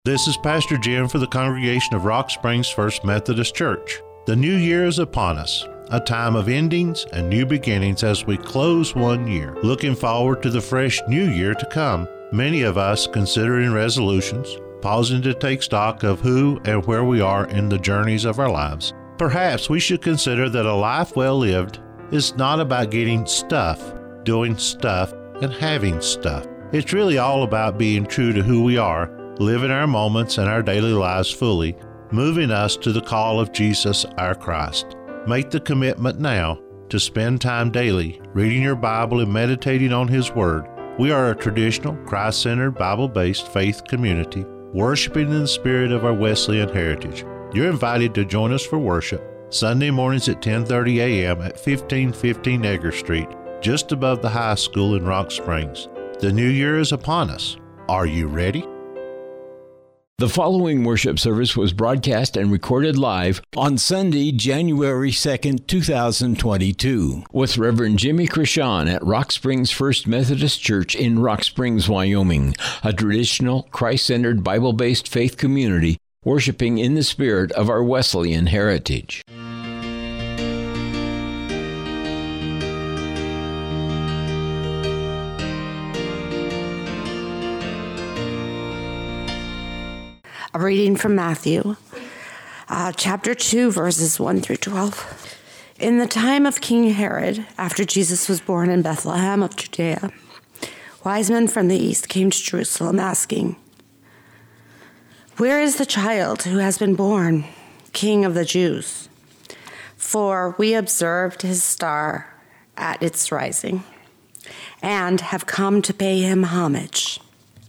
This is Pastor Jim for the congregation of Rock Springs First Methodist Church. The new year is upon us, a time of endings and new beginnings as we close one year. Looking forward to the fresh new year to come, many of us considering resolutions, pausing to take stock of who and where we are in the journeys of our lives. Perhaps we should consider that a life well lived is not about getting stuff, doing stuff, and having stuff. It's really all about being true to who we are, living our moments and our daily lives fully, moving us to the call of Jesus our Christ. Make the commitment now to spend time daily reading your Bible and meditating on His Word. We are a traditional, Christ-centered, Bible-based faith community, worshiping in the spirit of our Wesleyan heritage. You're invited to join us for worship Sunday mornings at 10:30 a.m. at 1515 Edgar Street, just above the high school in Rock Springs. The new year is upon us. Are you ready? The following worship service was broadcast and recorded live on Sunday, January 2nd, 2022, with Reverend Jimmy Krishan at Rock Springs First Methodist Church in Rock Springs, Wyoming, a traditional, Christ-centered, Bible-based faith community worshiping in the spirit of our Wesleyan heritage. A reading from Matthew, chapter 2, verses 1 through 12. In the time of King Herod, after Jesus was born in Bethlehem of Judea, wise men from the east came to Jerusalem asking, "Where is the child who has been born, King of the Jews? For we observed his star at its rising, and have come to pay him homage."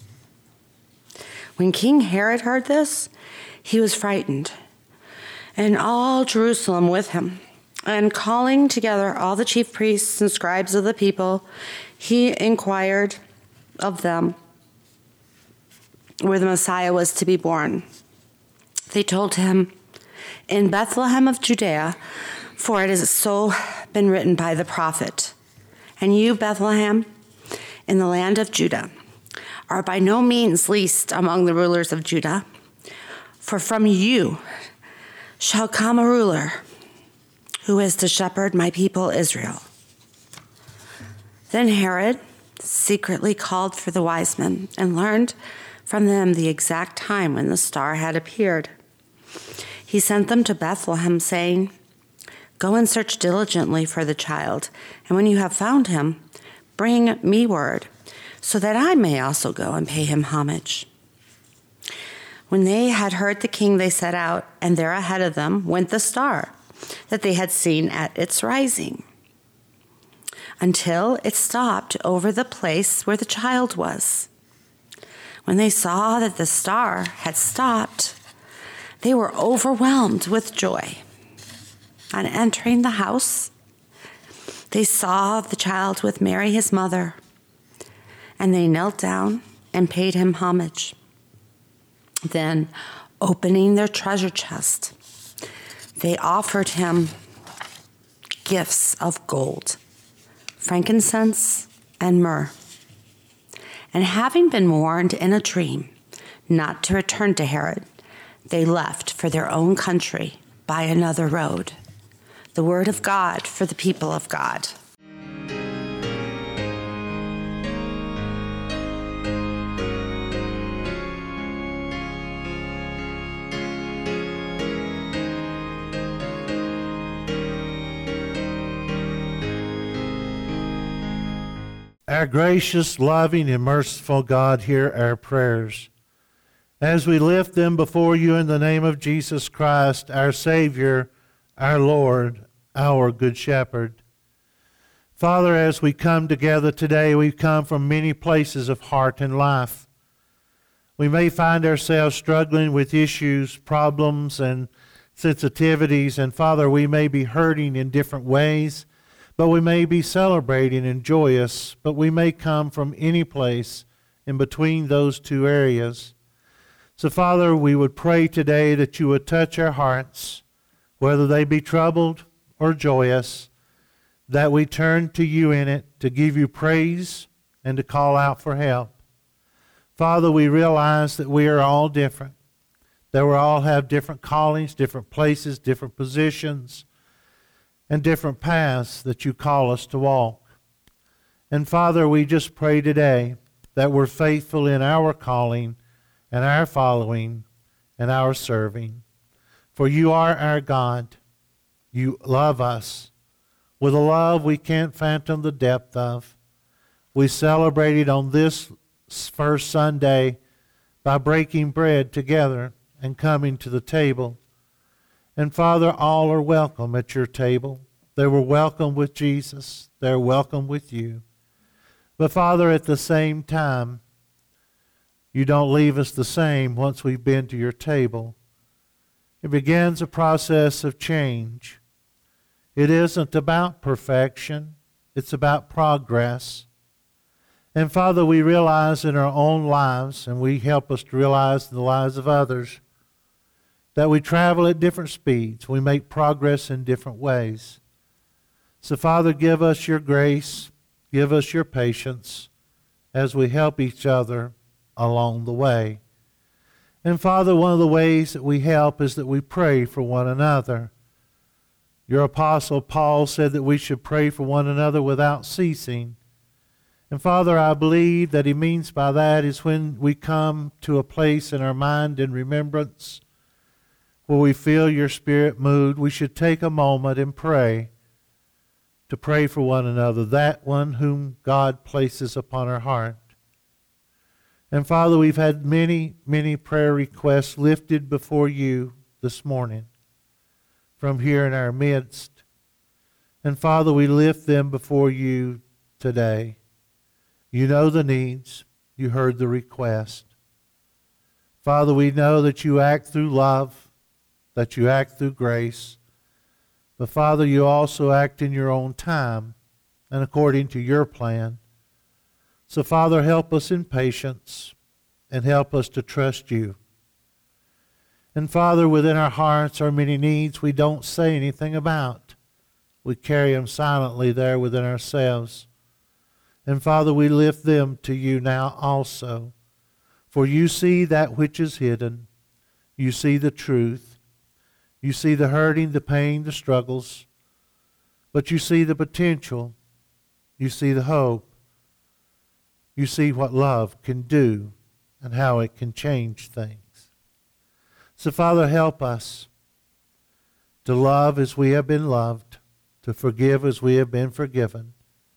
When King Herod heard this, he was frightened, and all Jerusalem with him. And calling together all the chief priests and scribes of the people, he inquired of them where the Messiah was to be born. They told him, "In Bethlehem of Judea, for it has so been written by the prophet. And you, Bethlehem, in the land of Judah, are by no means least among the rulers of Judah, for from you shall come a ruler who is to shepherd my people Israel." Then Herod secretly called for the wise men and learned from them the exact time when the star had appeared. He sent them to Bethlehem, saying, "Go and search diligently for the child, and when you have found him, bring me word, so that I may also go and pay him homage." When they had heard the king, they set out, and there ahead of them went the star that they had seen at its rising, until it stopped over the place where the child was. When they saw that the star had stopped, they were overwhelmed with joy. On entering the house, they saw the child with Mary his mother, and they knelt down and paid him homage. Then, opening their treasure chest, they offered him gifts of gold, frankincense, and myrrh. And having been warned in a dream not to return to Herod, they left for their own country by another road. The word of God for the people of God. Our gracious, loving, and merciful God, hear our prayers. As we lift them before you in the name of Jesus Christ, our Savior, our Lord, our Good Shepherd. Father, as we come together today, we come from many places of heart and life. We may find ourselves struggling with issues, problems, and sensitivities, and Father, we may be hurting in different ways, but we may be celebrating and joyous, but we may come from any place in between those two areas. So, Father, we would pray today that you would touch our hearts, whether they be troubled or joyous, that we turn to you in it to give you praise and to call out for help. Father, we realize that we are all different, that we all have different callings, different places, different positions, and different paths that you call us to walk. And Father, we just pray today that we're faithful in our calling and our following and our serving. For you are our God. You love us with a love we can't fathom the depth of. We celebrated on this first Sunday by breaking bread together and coming to the table. And Father, all are welcome at your table. They were welcome with Jesus. They're welcome with you. But Father, at the same time, you don't leave us the same once we've been to your table. It begins a process of change. It isn't about perfection. It's about progress. And Father, we realize in our own lives, and we help us to realize in the lives of others, that we travel at different speeds. We make progress in different ways. So Father, give us your grace, give us your patience as we help each other along the way. And Father, one of the ways that we help is that we pray for one another. Your apostle Paul said that we should pray for one another without ceasing. And Father, I believe that he means by that is when we come to a place in our mind and remembrance where we feel your Spirit moved, we should take a moment and pray, to pray for one another, that one whom God places upon our heart. And Father, we've had many, many prayer requests lifted before you this morning from here in our midst. And Father, we lift them before you today. You know the needs. You heard the request. Father, we know that you act through love, that you act through grace. But Father, you also act in your own time and according to your plan. So Father, help us in patience and help us to trust you. And Father, within our hearts are many needs we don't say anything about. We carry them silently there within ourselves. And Father, we lift them to you now also. For you see that which is hidden. You see the truth. You see the hurting, the pain, the struggles. But you see the potential. You see the hope. You see what love can do and how it can change things. So Father, help us to love as we have been loved, to forgive as we have been forgiven.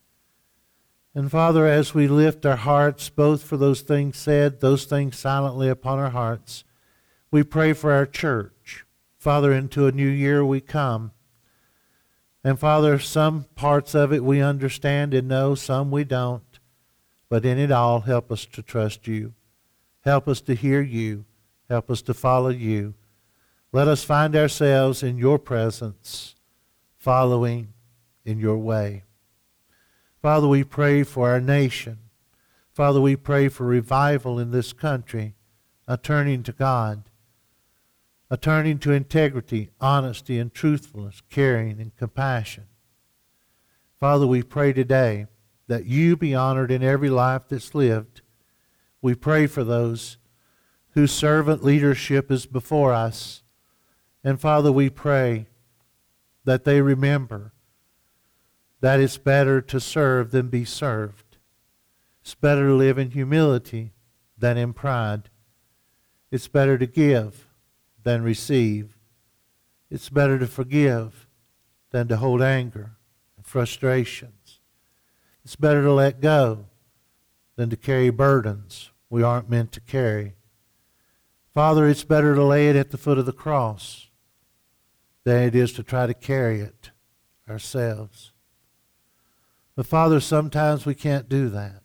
And Father, as we lift our hearts both for those things said, those things silently upon our hearts, we pray for our church. Father, into a new year we come. And Father, some parts of it we understand and know, some we don't. But in it all, help us to trust you. Help us to hear you. Help us to follow you. Let us find ourselves in your presence, following in your way. Father, we pray for our nation. Father, we pray for revival in this country, a turning to God, a turning to integrity, honesty, and truthfulness, caring and compassion. Father, we pray today that you be honored in every life that's lived. We pray for those whose servant leadership is before us. And Father, we pray that they remember that it's better to serve than be served. It's better to live in humility than in pride. It's better to give than receive. It's better to forgive than to hold anger and frustrations. It's better to let go than to carry burdens we aren't meant to carry. Father, it's better to lay it at the foot of the cross than it is to try to carry it ourselves. But Father, sometimes we can't do that.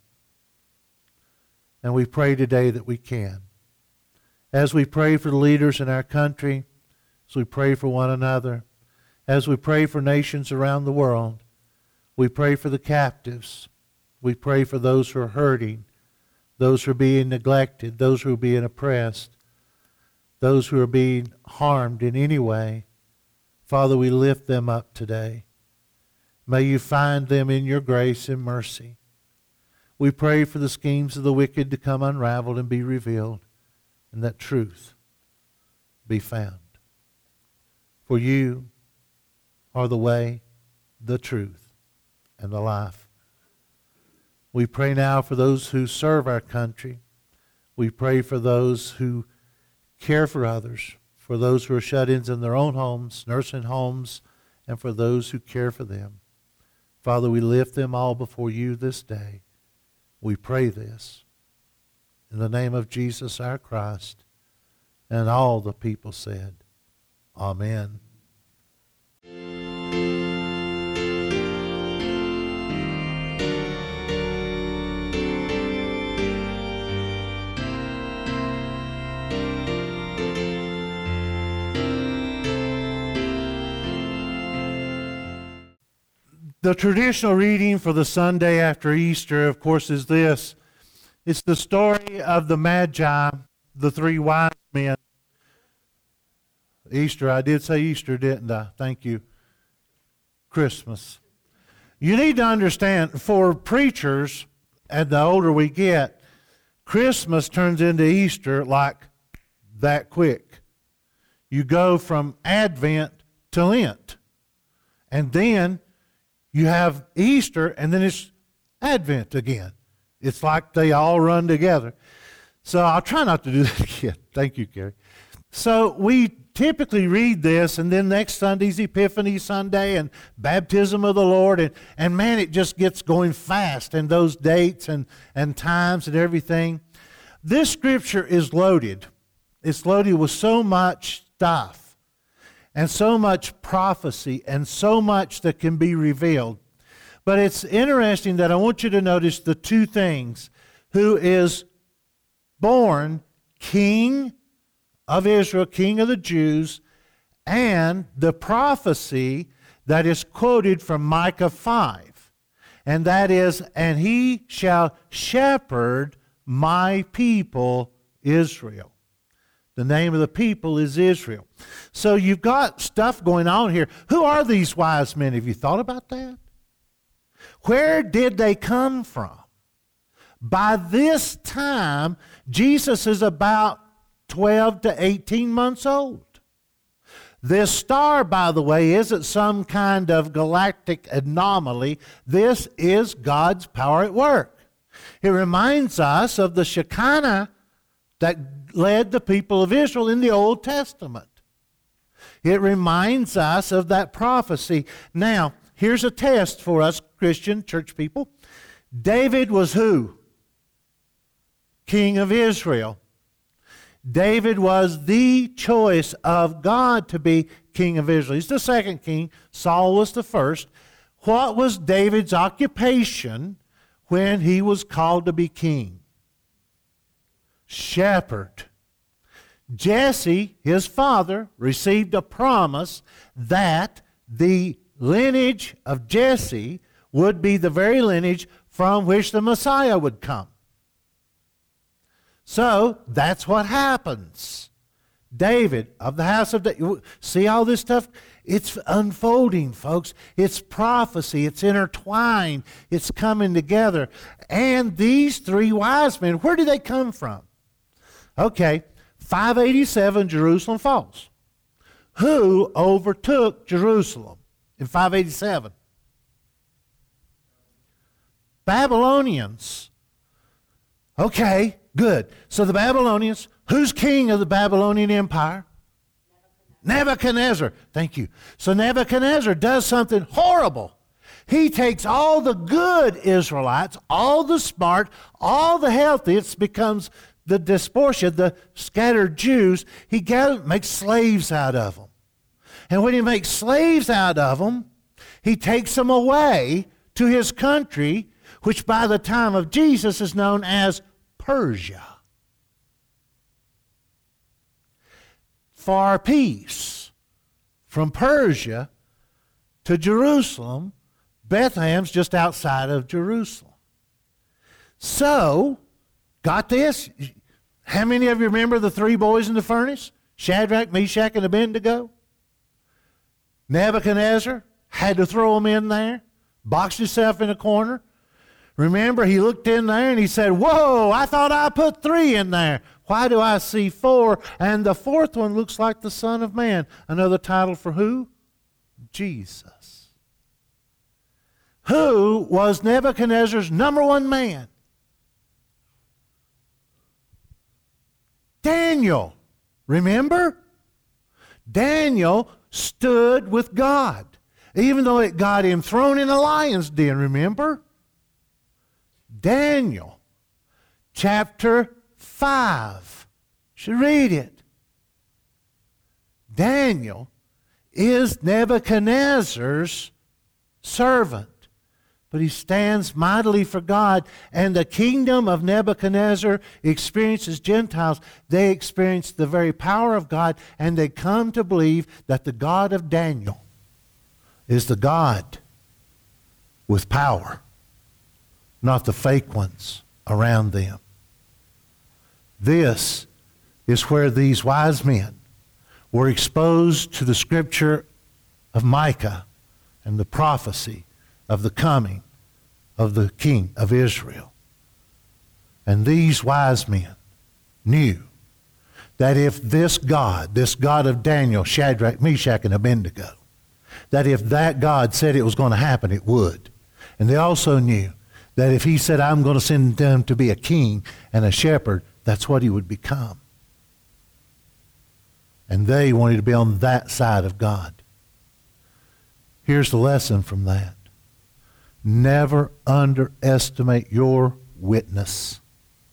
And we pray today that we can. As we pray for the leaders in our country, as we pray for one another, as we pray for nations around the world, we pray for the captives. We pray for those who are hurting, those who are being neglected, those who are being oppressed, those who are being harmed in any way. Father, we lift them up today. May you find them in your grace and mercy. We pray for the schemes of the wicked to come unraveled and be revealed, and that truth be found. For you are the way, the truth, and the life. We pray now for those who serve our country. We pray for those who care for others, for those who are shut-ins in their own homes, nursing homes, and for those who care for them. Father, we lift them all before you this day. We pray this in the name of Jesus our Christ. And all the people said, Amen. The traditional reading for the Sunday after Easter, of course, is this. It's the story of the Magi, the three wise men. Easter, I did say Easter, didn't I? Thank you. Christmas. You need to understand, for preachers, and the older we get, Christmas turns into Easter like that quick. You go from Advent to Lent. And then you have Easter, and then it's Advent again. It's like they all run together. So I'll try not to do that again. Thank you, Gary. So we typically read this, and then next Sunday's Epiphany Sunday and Baptism of the Lord, and man, it just gets going fast, and those dates and times and everything. This scripture is loaded. It's loaded with so much stuff and so much prophecy and so much that can be revealed. But it's interesting that I want you to notice the two things. Who is born King of Israel, King of the Jews, and the prophecy that is quoted from Micah 5. And that is, and he shall shepherd my people Israel. The name of the people is Israel. So you've got stuff going on here. Who are these wise men? Have you thought about that? Where did they come from? By this time, Jesus is about 12 to 18 months old. This star, by the way, isn't some kind of galactic anomaly. This is God's power at work. It reminds us of the Shekinah that led the people of Israel in the Old Testament. It reminds us of that prophecy. Now, here's a test for us Christian church people. David was who? King of Israel. David was the choice of God to be king of Israel. He's the second king. Saul was the first. What was David's occupation when he was called to be king? Shepherd. Jesse, his father, received a promise that the lineage of Jesse would be the very lineage from which the Messiah would come. So that's what happens. David, of the house of David. See all this stuff? It's unfolding, folks. It's prophecy. It's intertwined. It's coming together. And these three wise men, where do they come from? Okay, 587, Jerusalem falls. Who overtook Jerusalem in 587? Babylonians. Okay, good. So the Babylonians, who's king of the Babylonian Empire? Nebuchadnezzar. Thank you. So Nebuchadnezzar does something horrible. He takes all the good Israelites, all the smart, all the healthy, it becomes the diaspora, the scattered Jews, he makes slaves out of them. And when he makes slaves out of them, he takes them away to his country, which by the time of Jesus is known as Persia. For peace. From Persia to Jerusalem, Bethlehem's just outside of Jerusalem. So, got this? How many of you remember the three boys in the furnace? Shadrach, Meshach, and Abednego? Nebuchadnezzar had to throw them in there, boxed himself in a corner. Remember, he looked in there and he said, whoa, I thought I put 3 in there. Why do I see 4? And the 4th one looks like the Son of Man. Another title for who? Jesus. Who was Nebuchadnezzar's number 1 man? Daniel. Remember? Daniel stood with God, even though it got him thrown in a lion's den, remember? Daniel, chapter 5. You should read it. Daniel is Nebuchadnezzar's servant, but he stands mightily for God. And the kingdom of Nebuchadnezzar experiences Gentiles. They experience the very power of God, and they come to believe that the God of Daniel is the God with power, not the fake ones around them. This is where these wise men were exposed to the scripture of Micah and the prophecy of the coming of the King of Israel. And these wise men knew that if this God of Daniel, Shadrach, Meshach, and Abednego, that if that God said it was going to happen, it would. And they also knew that if he said, I'm going to send them to be a king and a shepherd, that's what he would become. And they wanted to be on that side of God. Here's the lesson from that. Never underestimate your witness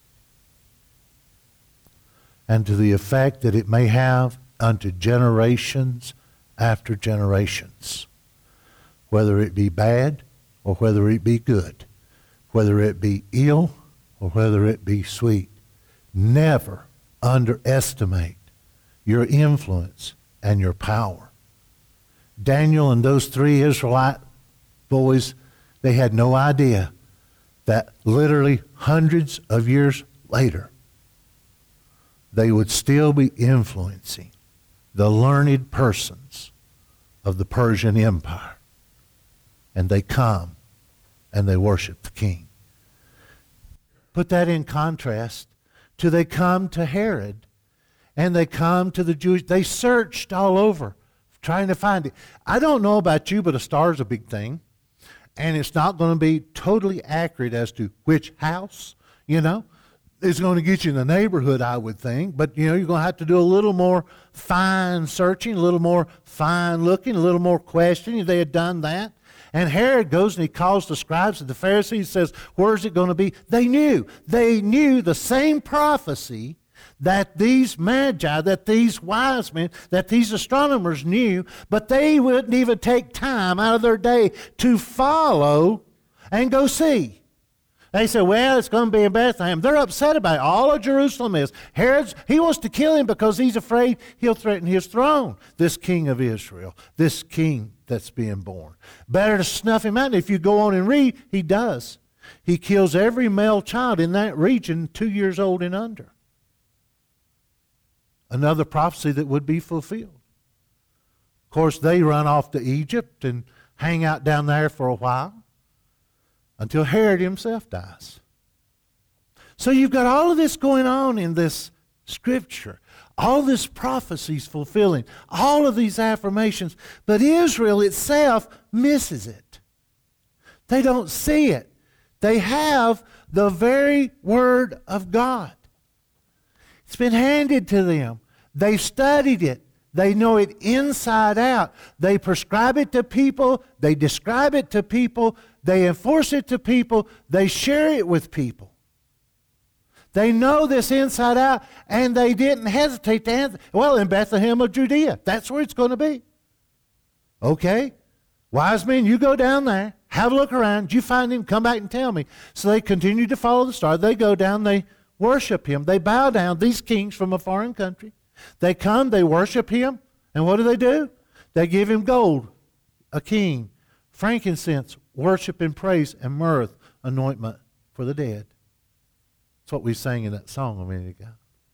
and to the effect that it may have unto generations after generations, whether it be bad or whether it be good, whether it be ill or whether it be sweet. Never underestimate your influence and your power. Daniel and those 3 Israelite boys, they had no idea that literally hundreds of years later, they would still be influencing the learned persons of the Persian Empire. And they come and they worship the king. Put that in contrast to they come to Herod and they come to the Jewish. They searched all over trying to find it. I don't know about you, but a star is a big thing. And it's not going to be totally accurate as to which house, It's going to get you in the neighborhood, I would think. But, you're going to have to do a little more fine searching, a little more fine looking, a little more questioning. They had done that. And Herod goes and he calls the scribes and the Pharisees, says, where's it going to be? They knew the same prophecy that these magi, that these wise men, that these astronomers knew, but they wouldn't even take time out of their day to follow and go see. They said, well, it's going to be in Bethlehem. They're upset about it. All of Jerusalem is. He wants to kill him because he's afraid he'll threaten his throne, this king of Israel, this king that's being born. Better to snuff him out. And if you go on and read, he does. He kills every male child in that region 2 years old and under. Another prophecy that would be fulfilled. Of course, they run off to Egypt and hang out down there for a while until Herod himself dies. So you've got all of this going on in this scripture. All this prophecies fulfilling. All of these affirmations. But Israel itself misses it. They don't see it. They have the very word of God. It's been handed to them. They've studied it. They know it inside out. They prescribe it to people. They describe it to people. They enforce it to people. They share it with people. They know this inside out, and they didn't hesitate to answer. Well, in Bethlehem of Judea, that's where it's going to be. Okay, wise men, you go down there, have a look around. You find him, come back and tell me. So they continue to follow the star. They go down, they worship him. They bow down, these kings from a foreign country. They come, they worship him, and what do? They give him gold, a king, frankincense, worship and praise, and myrrh, anointment for the dead. That's what we sang in that song a minute ago.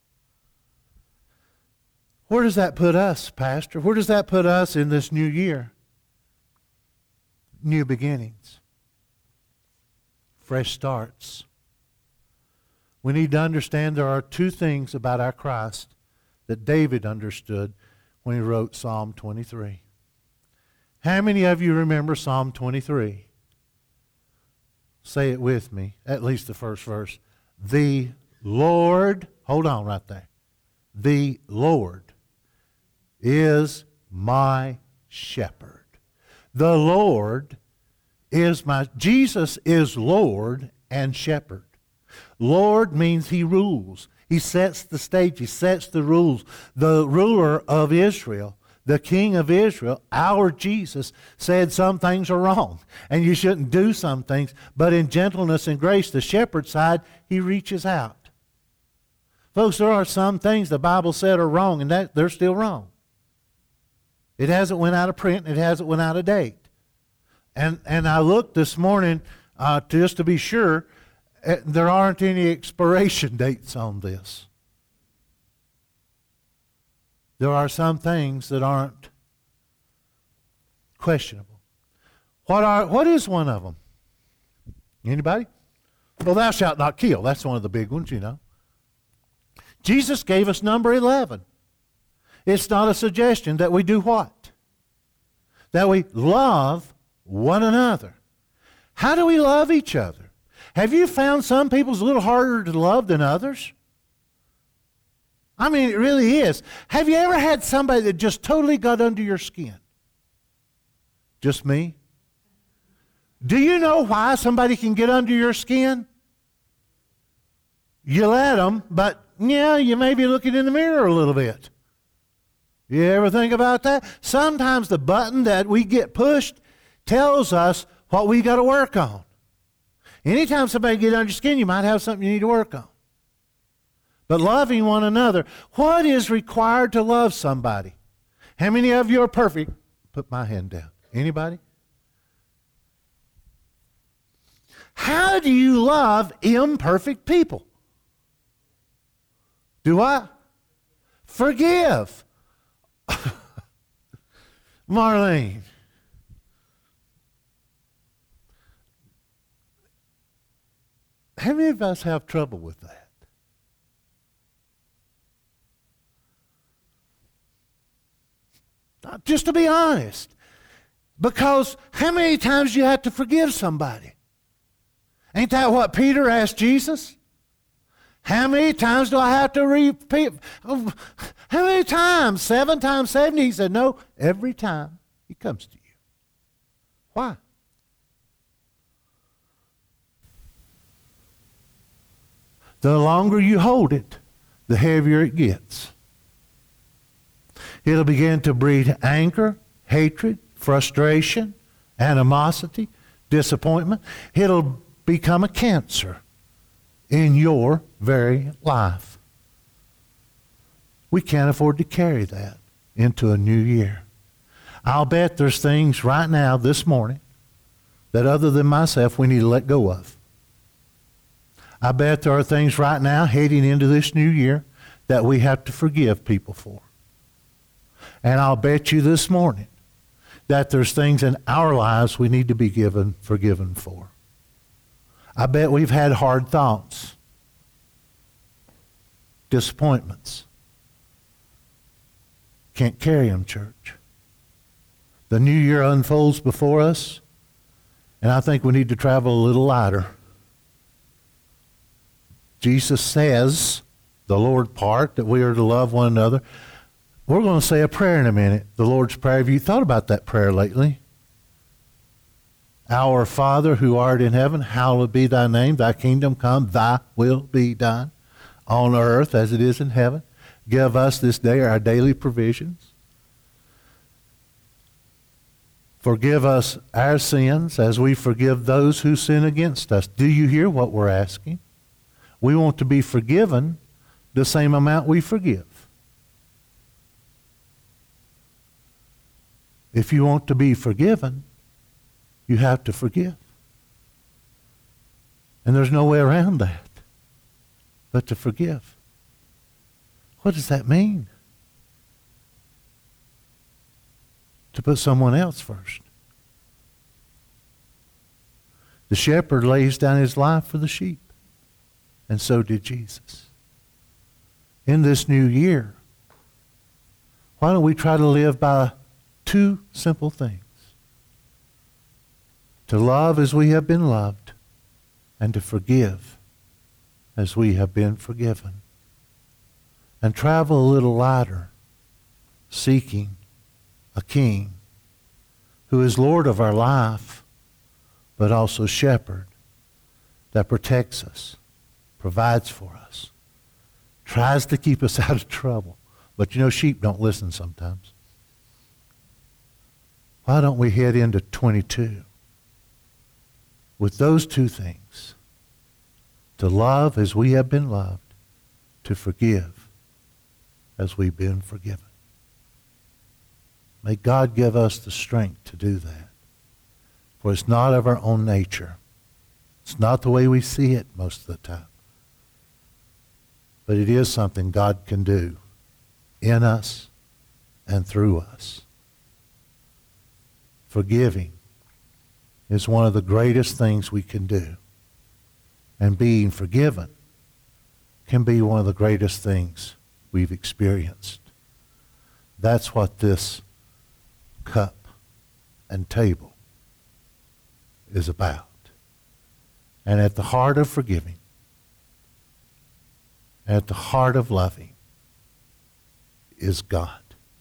Where does that put us, Pastor? Where does that put us in this new year? New beginnings. fresh starts. We need to understand there are two things about our Christ that David understood when he wrote Psalm 23. How many of you remember Psalm 23? Say it with me, at least the first verse. The Lord, hold on right there. The Lord is my shepherd. The Lord is Jesus is Lord and shepherd. Lord means he rules. He sets the stage. He sets the rules. The ruler of Israel, the king of Israel, our Jesus, said some things are wrong and you shouldn't do some things. But in gentleness and grace, the shepherd side, he reaches out. Folks, there are some things the Bible said are wrong and that they're still wrong. It hasn't went out of print. It hasn't went out of date. And I looked this morning just to be sure. There aren't any expiration dates on this. There are some things that aren't questionable. What is one of them? Anybody? Well, thou shalt not kill. That's one of the big ones, you know. Jesus gave us number 11. It's not a suggestion that we do what? That we love one another. How do we love each other? Have you found some people's a little harder to love than others? I mean, it really is. Have you ever had somebody that just totally got under your skin? Just me? Do you know why somebody can get under your skin? You let them, but yeah, you may be looking in the mirror a little bit. You ever think about that? Sometimes the button that we get pushed tells us what we got to work on. Anytime somebody gets under your skin, you might have something you need to work on. But loving one another, what is required to love somebody? How many of you are perfect? Put my hand down. Anybody? How do you love imperfect people? Do I? Forgive. Marlene. How many of us have trouble with that? Just to be honest. Because how many times do you have to forgive somebody? Ain't that what Peter asked Jesus? How many times do I have to repeat? How many times? 7 times 70? He said, no, every time he comes to you. Why? The longer you hold it, the heavier it gets. It'll begin to breed anger, hatred, frustration, animosity, disappointment. It'll become a cancer in your very life. We can't afford to carry that into a new year. I'll bet there's things right now, this morning, that other than myself, we need to let go of. I bet there are things right now heading into this new year that we have to forgive people for. And I'll bet you this morning that there's things in our lives we need to be forgiven for. I bet we've had hard thoughts, disappointments. Can't carry them, church. The new year unfolds before us, and I think we need to travel a little lighter. Jesus says, the Lord part, that we are to love one another. We're going to say a prayer in a minute, the Lord's Prayer. Have you thought about that prayer lately? Our Father who art in heaven, hallowed be thy name. Thy kingdom come, thy will be done on earth as it is in heaven. Give us this day our daily provisions. Forgive us our sins as we forgive those who sin against us. Do you hear what we're asking? We want to be forgiven the same amount we forgive. If you want to be forgiven, you have to forgive. And there's no way around that but to forgive. What does that mean? To put someone else first. The shepherd lays down his life for the sheep. And so did Jesus. In this new year, why don't we try to live by two simple things? To love as we have been loved, and to forgive as we have been forgiven. And travel a little lighter, seeking a king who is Lord of our life, but also shepherd that protects us, provides for us, tries to keep us out of trouble. But you know, sheep don't listen sometimes. Why don't we head into 22 with those two things? To love as we have been loved, to forgive as we've been forgiven. May God give us the strength to do that. For it's not of our own nature. It's not the way we see it most of the time. But it is something God can do in us and through us. Forgiving is one of the greatest things we can do. And being forgiven can be one of the greatest things we've experienced. That's what this cup and table is about. And at the heart of forgiving, at the heart of loving, is God.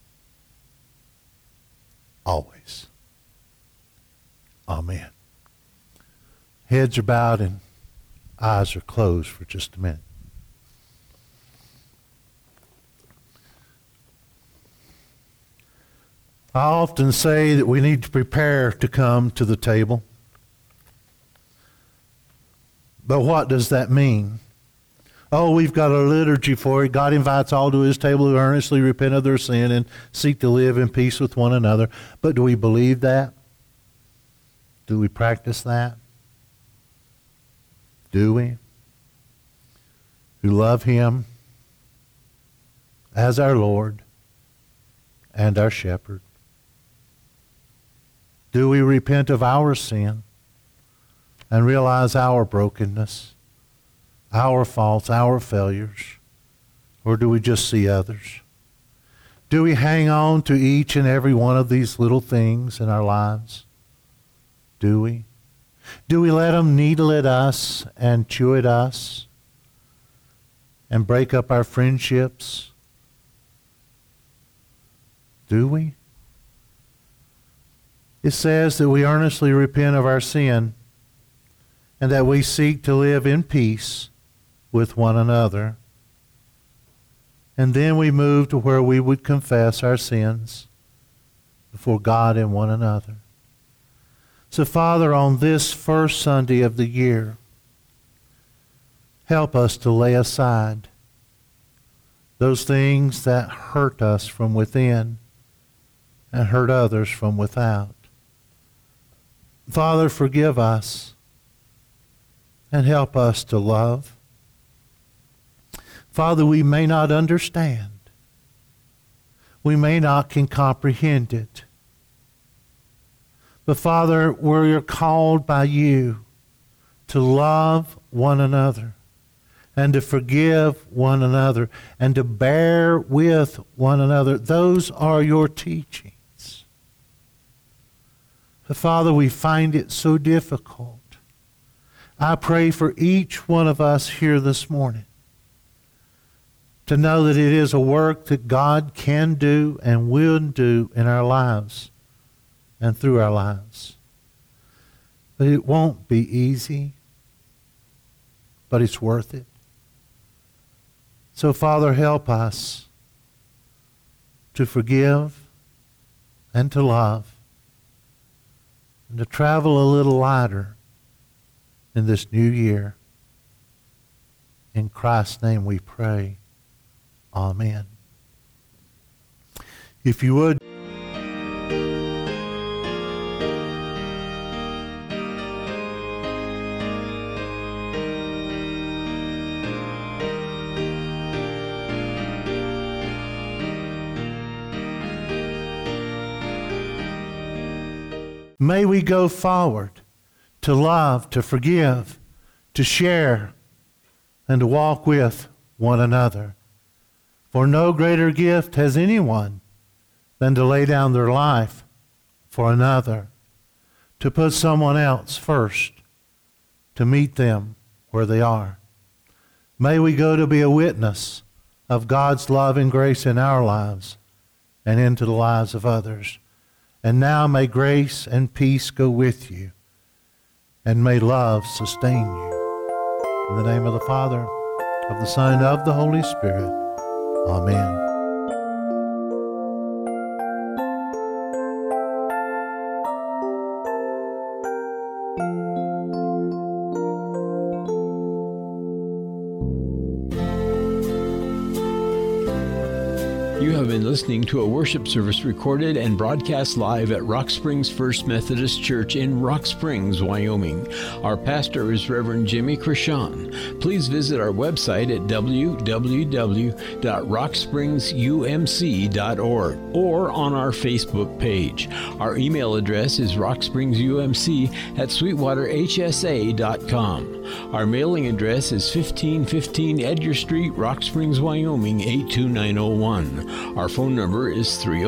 Always. Amen. Heads are bowed and eyes are closed for just a minute. I often say that we need to prepare to come to the table. But what does that mean? Oh, we've got a liturgy for it. God invites all to his table who earnestly repent of their sin and seek to live in peace with one another. But do we believe that? Do we practice that? Do we? Who love him as our Lord and our shepherd? Do we repent of our sin and realize our brokenness, our faults, our failures? Or do we just see others? Do we hang on to each and every one of these little things in our lives? Do we? Do we let them needle at us and chew at us and break up our friendships? Do we? It says that we earnestly repent of our sin and that we seek to live in peace with one another. And then we move to where we would confess our sins before God and one another. So, Father, on this first Sunday of the year, help us to lay aside those things that hurt us from within and hurt others from without. Father, forgive us and help us to love. Father, we may not understand. We may not can comprehend it. But Father, we're called by you to love one another and to forgive one another and to bear with one another. Those are your teachings. But Father, we find it so difficult. I pray for each one of us here this morning to know that it is a work that God can do and will do in our lives and through our lives. But it won't be easy, but it's worth it. So, Father, help us to forgive and to love and to travel a little lighter in this new year. In Christ's name we pray. Amen. If you would, may we go forward to love, to forgive, to share, and to walk with one another. For no greater gift has anyone than to lay down their life for another, to put someone else first, to meet them where they are. May we go to be a witness of God's love and grace in our lives and into the lives of others. And now may grace and peace go with you, and may love sustain you. In the name of the Father, of the Son, and of the Holy Spirit. Amen. You have been listening to a worship service recorded and broadcast live at Rock Springs First Methodist Church in Rock Springs, Wyoming. Our pastor is Reverend Jimmy Christian. Please visit our website at www.rockspringsumc.org or on our Facebook page. Our email address is rockspringsumc@sweetwaterhsa.com. Our mailing address is 1515 Edgar Street, Rock Springs, Wyoming, 82901. Our phone number is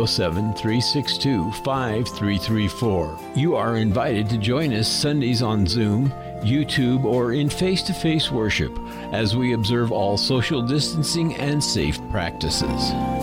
307-362-5334. You are invited to join us Sundays on Zoom, YouTube, or in face-to-face worship as we observe all social distancing and safe practices.